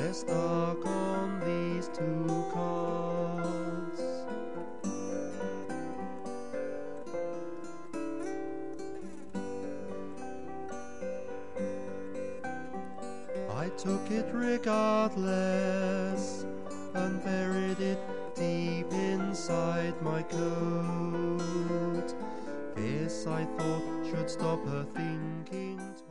they're stuck on these two cards. I took it regardless and buried it deep inside my coat. This I thought should stop her thinking.